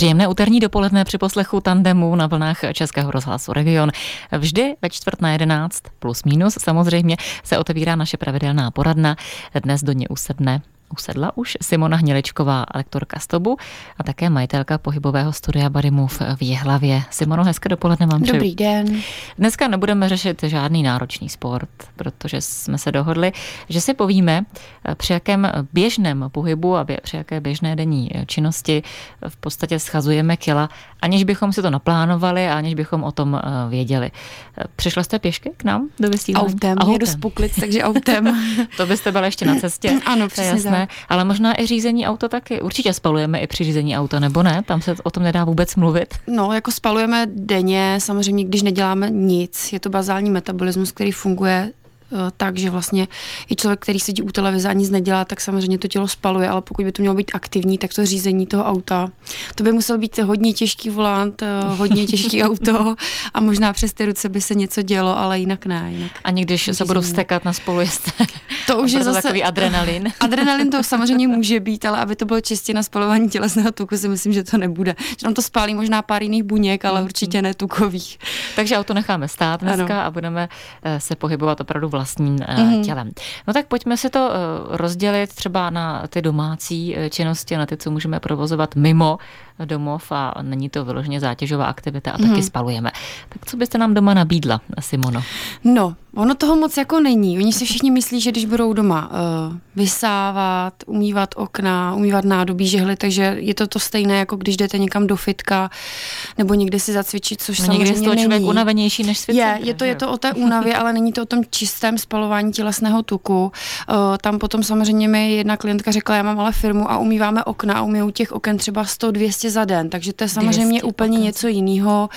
Příjemné úterní dopoledne při poslechu Tandemu na vlnách Českého rozhlasu Region. Vždy ve 10:45 plus minus samozřejmě se otevírá naše pravidelná poradna. Dnes do ní usedla už Simona Hniličková, lektorka STOBu a také majitelka pohybového studia Body Move v Jihlavě. Simono, hezké dopoledne vám přeju. Dobrý den. Dneska nebudeme řešit žádný náročný sport, protože jsme se dohodli, že si povíme, při jakém běžném pohybu a při jaké běžné denní činnosti v podstatě schazujeme kila, aniž bychom si to naplánovali a aniž bychom o tom věděli. Přišla jste pěšky k nám do vysílání? Autem. Jedu z Puklic, takže autem. To byste byla ještě na cestě. Ano, přesně. Ale možná i řízení auta taky. Určitě spalujeme i při řízení auta, nebo ne? Tam se o tom nedá vůbec mluvit. No, jako spalujeme denně, samozřejmě, když neděláme nic. Je to bazální metabolismus, který funguje tak, že vlastně i člověk, který sedí u televize a nic nedělá, tak samozřejmě to tělo spaluje, ale pokud by to mělo být aktivní, tak to řízení toho auta, to by musel být hodně těžký volant, hodně těžký auto a možná přes ty ruce by se něco dělo, ale jinak ne. Ani když se budou vztekat na spolujezd, to už je zase takový adrenalin. Adrenalin to samozřejmě může být, ale aby to bylo čistě na spalování tělesného tuku, si myslím, že to nebude. Že nám to spálí možná pár jiných buněk, ale určitě ne tukových. Takže auto necháme stát dneska a budeme se pohybovat opravdu vlastním tělem. No tak pojďme si to rozdělit třeba na ty domácí činnosti, na ty, co můžeme provozovat mimo domov a není to vyloženě zátěžová aktivita a taky spalujeme. Tak co byste nám doma nabídla, Simono? No, ono toho moc jako není. Oni si všichni myslí, že když budou doma vysávat, umývat okna, umývat nádobí, žehly, takže je to stejné, jako když jdete někam do fitka nebo někde si zacvičit, což samozřejmě není. Někdy je člověk unavenější než svět. Je to o té únavě, ale není to o tom čistém spalování tělesného tuku. Tam potom samozřejmě mi jedna klientka řekla, já mám ale firmu a umýváme okna a umýju těch oken třeba 100-200 za den, takže to je samozřejmě úplně něco jiného.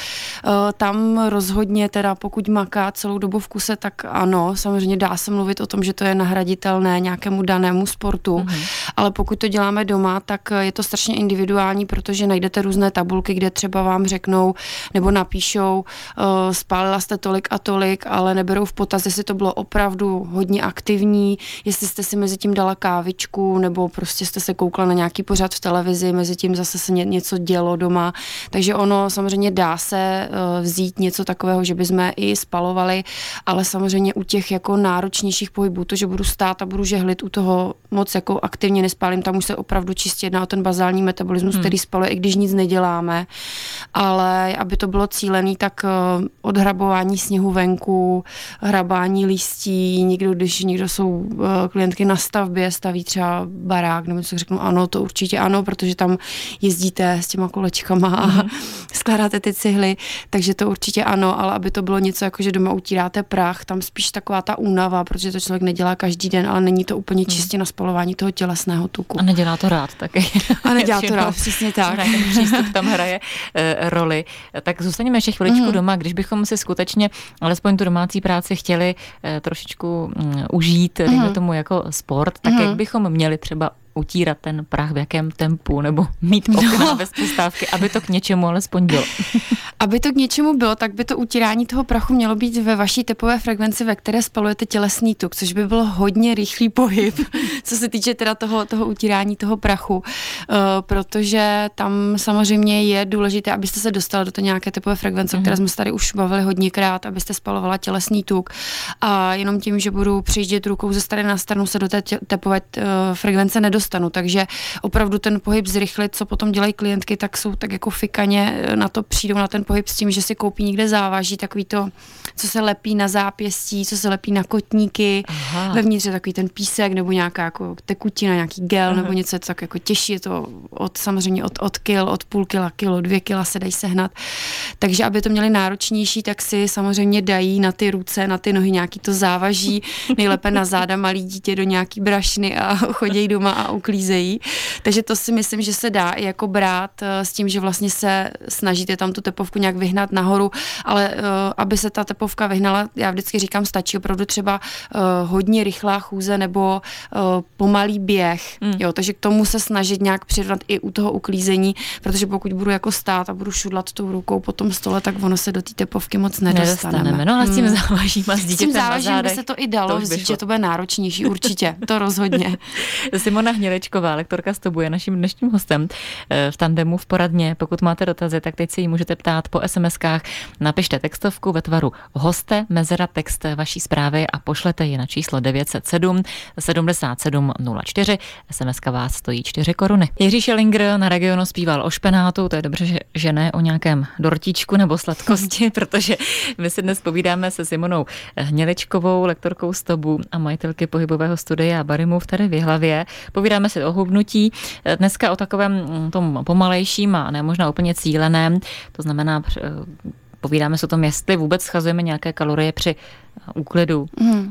Tam rozhodně teda pokud maká celou dobu v kuse, tak ano, samozřejmě dá se mluvit o tom, že to je nahraditelné nějakému danému sportu, ale pokud to děláme doma, tak je to strašně individuální, protože najdete různé tabulky, kde třeba vám řeknou nebo napíšou, spálila jste tolik a tolik, ale neberou v potaz, jestli to bylo opravdu hodně aktivní, jestli jste si mezi tím dala kávičku, nebo prostě jste se koukla na nějaký pořad v televizi, mezi tím zase se něco dělo doma, takže ono samozřejmě dá se vzít něco takového, že bychom i spalovali, ale samozřejmě u těch jako náročnějších pohybů, to, že budu stát a budu žehlit, u toho moc jako aktivně nespálím, tam už se opravdu čistě jedná o ten bazální metabolismus, který spaluje, i když nic neděláme, ale aby to bylo cílený, tak odhrabování sněhu venku, hrabání listí, když někdo jsou klientky na stavbě, staví třeba barák, nebo co řeknu, ano, to určitě ano, protože tam jezdíte s těma kolečkama a skládáte ty cihly, takže to určitě ano, ale aby to bylo něco jako, že doma utíráte prach, tam spíš taková ta únava, protože to člověk nedělá každý den, ale není to úplně čistě na spalování toho tělesného tuku. A nedělá to rád taky. A nedělá to rád, přesně tak. Ten přístup tam hraje roli. Tak zůstaňme ještě chviličku doma, když bychom si skutečně alespoň tu domácí práci chtěli trošičku užít, dejme tomu jako sport, tak jak bychom měli třeba utírat ten prach, v jakém tempu, nebo mít okna bez přestávky, aby to k něčemu alespoň bylo. Aby to k něčemu bylo, tak by to utírání toho prachu mělo být ve vaší tepové frekvenci, ve které spalujete tělesný tuk, což by byl hodně rychlý pohyb, co se týče teda toho utírání toho prachu, protože tam samozřejmě je důležité, abyste se dostali do té nějaké tepové frekvence, o které jsme se tady už bavili hodněkrát, abyste spalovala tělesný tuk a jenom tím, že budu přijíždět rukou ze strany na stranu, se do té tepové frekvence nedostanu, takže opravdu ten pohyb zrychlit, co potom dělají klientky, tak jsou tak jako fikaně na to přijdou na ten pohyb s tím, že si koupí někde závaží, takový to, co se lepí na zápěstí, co se lepí na kotníky, vevnitř je takový ten písek nebo nějaká jako tekutina, nějaký gel nebo něco, tak jako těžší, je to samozřejmě od kil, od půl kila, kilo, 2 kila se dají sehnat. Takže aby to měli náročnější, tak si samozřejmě dají na ty ruce, na ty nohy nějaký to závaží, nejlépe na záda malý dítě do nějaký brašny a chodějí doma a uklízejí. Takže to si myslím, že se dá i jako brát s tím, že vlastně se snažíte tam tu tepovku tepovku nějak vyhnat nahoru, ale aby se ta tepovka vyhnala, já vždycky říkám, stačí opravdu třeba hodně rychlá chůze nebo pomalý běh. Jo, takže k tomu se snažit nějak přirovnat i u toho uklízení, protože pokud budu jako stát a budu šudlat tou rukou po tom stole, tak ono se do té tepovky moc nedostaneme. No ale s tím závažím a s dítětem na zádech. By se to i dalo vzít, že to bude náročnější, určitě, to rozhodně. Simona Hniličková, lektorka STOBu, je naším dnešním hostem v Tandemu v poradně. Pokud máte dotazy, tak teď se jí můžete ptát po SMS-kách. Napište textovku ve tvaru hoste, mezera text vaší zprávy a pošlete ji na číslo 907 77 04. SMS-ka vás stojí 4 koruny. Jiří Schellinger na Regionu zpíval o špenátu, to je dobře, že ne o nějakém dortíčku nebo sladkosti, protože my si dnes povídáme se Simonou Hniličkovou, lektorkou STOBu a majitelky pohybového studia Barimu tady v Jihlavě. Povídáme si o hubnutí, dneska o takovém tom pomalejším a ne možná úplně cíleném, to znamená povídáme se o tom, jestli vůbec schazujeme nějaké kalorie při úklidu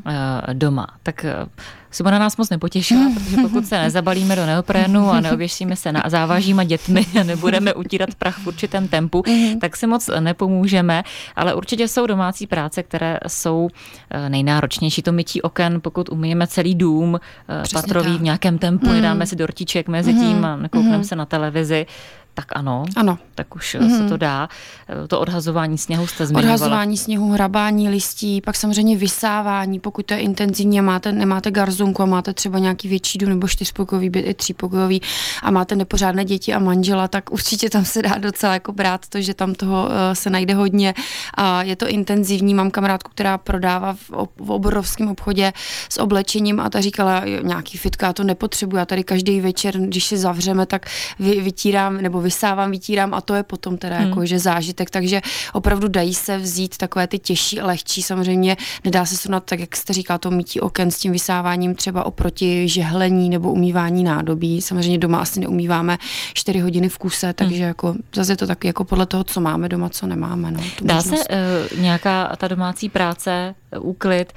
doma. Tak Simona nás moc nepotěšila, protože pokud se nezabalíme do neoprénu a neoběšíme se na závažíma dětmi a nebudeme utírat prach v určitém tempu, tak si moc nepomůžeme, ale určitě jsou domácí práce, které jsou nejnáročnější. To mytí oken, pokud umyjeme celý dům, patrový v nějakém tempu, nedáme si dortíček mezi tím a nekoukneme se na televizi, tak ano, tak už se to dá. To odhazování sněhu jste zmiňovala. Odhazování sněhu, hrabání listí, pak samozřejmě vysávání, pokud to je intenzivní a nemáte garzonku a máte třeba nějaký větší dům nebo 4pokojový byt i 3pokojový a máte nepořádné děti a manžela, tak určitě tam se dá docela jako brát to, že tam toho se najde hodně a je to intenzivní. Mám kamarádku, která prodává v obrovském obchodě s oblečením a ta říkala, nějaký fitka, já to nepotřebuji, já tady každý večer, když se zavřeme, tak vytírám nebo vysávám, vytírám a to je potom teda jakože zážitek, takže opravdu dají se vzít takové ty těžší a lehčí, samozřejmě nedá se srovnat, tak jak jste říkal, to mytí oken s tím vysáváním třeba oproti žehlení nebo umývání nádobí, samozřejmě doma asi neumýváme 4 hodiny v kuse, takže jako zase je to taky jako podle toho, co máme doma, co nemáme. No, dá se nějaká ta domácí práce, úklid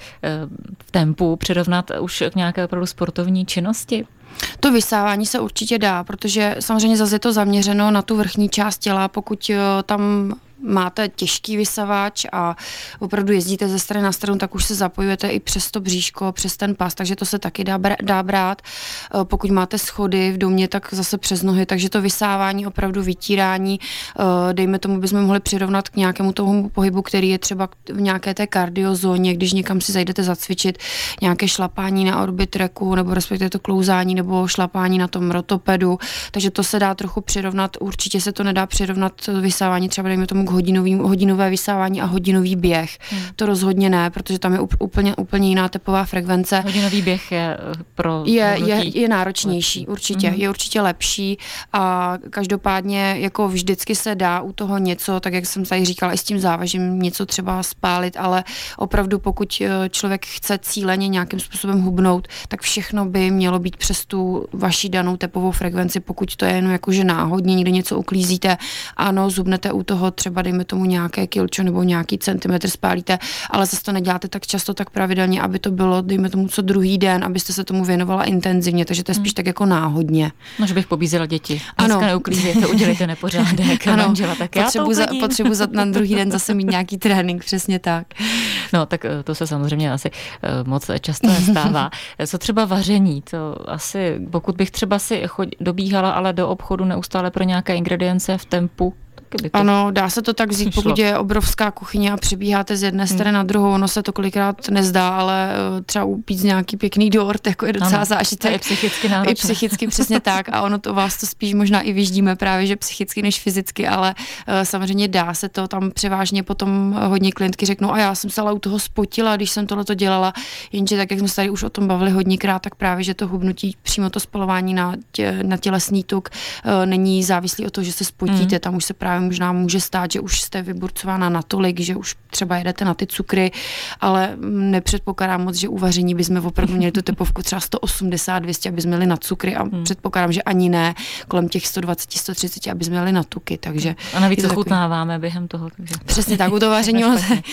v tempu přirovnat už k nějaké opravdu sportovní činnosti? To vysávání se určitě dá, protože samozřejmě zase je to zaměřeno na tu vrchní část těla, pokud tam máte těžký vysavač a opravdu jezdíte ze strany na stranu, tak už se zapojujete i přes to bříško, přes ten pas, takže to se taky dá brát. Pokud máte schody v domě, tak zase přes nohy, takže to vysávání, opravdu vytírání, dejme tomu, bychom mohli přirovnat k nějakému tomu pohybu, který je třeba v nějaké té kardiozóně, když někam si zajdete zacvičit, nějaké šlapání na orbitracku, nebo respektive to klouzání, nebo šlapání na tom rotopedu, takže to se dá trochu přirovnat, určitě se to nedá přirovnat vysávání, třeba dejme tomu hodinové vysávání a hodinový běh. To rozhodně ne, protože tam je úplně jiná tepová frekvence. Hodinový běh je pro je náročnější, určitě. Je určitě lepší a každopádně jako vždycky se dá u toho něco, tak jak jsem tady říkala, i s tím závažím něco třeba spálit, ale opravdu pokud člověk chce cíleně nějakým způsobem hubnout, tak všechno by mělo být přes tu vaši danou tepovou frekvenci, pokud to je jenom jakože náhodně někde něco uklízíte, ano, zubnete u toho třeba dejme tomu nějaké kilčo nebo nějaký centimetr spálíte, ale zase to neděláte tak často, tak pravidelně, aby to bylo, dejme tomu co druhý den, abyste se tomu věnovala intenzivně, takže to je spíš tak jako náhodně. No, že bych pobízela děti. Dneska neuklízíte, udělejte nepořádek. Ano, manžela, tak potřebuji na druhý den zase mít nějaký trénink, přesně tak. No, tak to se samozřejmě asi moc často nestává. Co třeba vaření? To asi, pokud bych třeba si dobíhala, ale do obchodu neustále pro nějaké ingredience v tempu, ano, dá se to tak vzít, pokud je obrovská kuchyně a přibíháte z jedné strany na druhou, ono se to kolikrát nezdá, ale třeba upít nějaký pěkný dort, jako je docela zážitek. Je psychicky náročné. I psychicky, přesně tak, a ono to vás to spíš možná i vyždíme právě, že psychicky než fyzicky, ale samozřejmě dá se to, tam převážně potom hodně klientky řeknou, a já jsem se ale u toho spotila, když jsem tohleto dělala, jenže tak, jak jsme se tady už o tom bavili hodněkrát, tak právě, že to hubnutí, přímo to spalování na tělesný tuk není závislý od toho, že se spotíte, tam už se právě možná může stát, že už jste vyburcována natolik, že už třeba jedete na ty cukry, ale nepředpokládám moc, že u vaření bychom opravdu měli tu tepovku třeba 180, 200, aby jsme měli na cukry a předpokládám, že ani ne kolem těch 120, 130, aby jsme měli na tuky, takže... A navíc ochutnáváme během toho. Takže... Přesně tak, u toho vaření,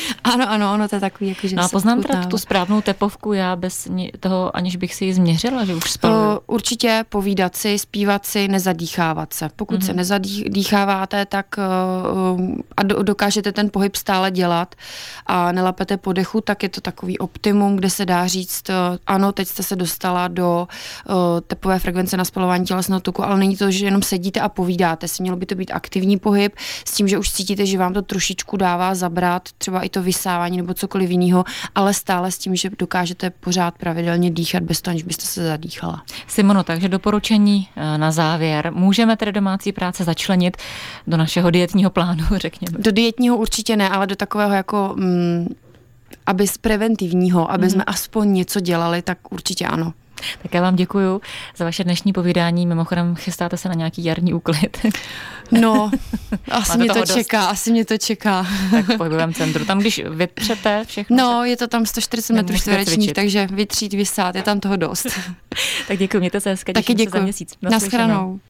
ano, ono to je takový, jako, že no a poznám teda tu správnou tepovku já bez toho, aniž bych si ji změřila, že už spaluju. Určitě povídat si, zpívat si, nezadýchávat se. Pokud se nezadýcháváte, tak a dokážete ten pohyb stále dělat a nelapete po dechu, tak je to takový optimum, kde se dá říct, ano, teď jste se dostala do tepové frekvence na spalování tělesného tuku, ale není to, že jenom sedíte a povídáte si. Mělo by to být aktivní pohyb s tím, že už cítíte, že vám to trošičku dává zabrat, třeba i to vysávání nebo cokoliv jiného, ale stále s tím, že dokážete pořád pravidelně dýchat bez toho, aniž byste se zadýchala. Simono, takže doporučení na závěr. Můžeme tedy domácí práce začlenit do našeho dietního plánu, řekněme? Do dietního určitě ne, ale do takového jako aby z preventivního, aby jsme aspoň něco dělali, tak určitě ano. Tak já vám děkuju za vaše dnešní povídání. Mimochodem, chystáte se na nějaký jarní úklid? No, asi mě to čeká. Tak v pohybovém centru. Tam, když vytřete všechno... No, je to tam 140 metrů čtverečních, takže vytřít, vysát, je tam toho dost. Tak děkuji, mějte se hezky, těším se za měsíc. Naschranou.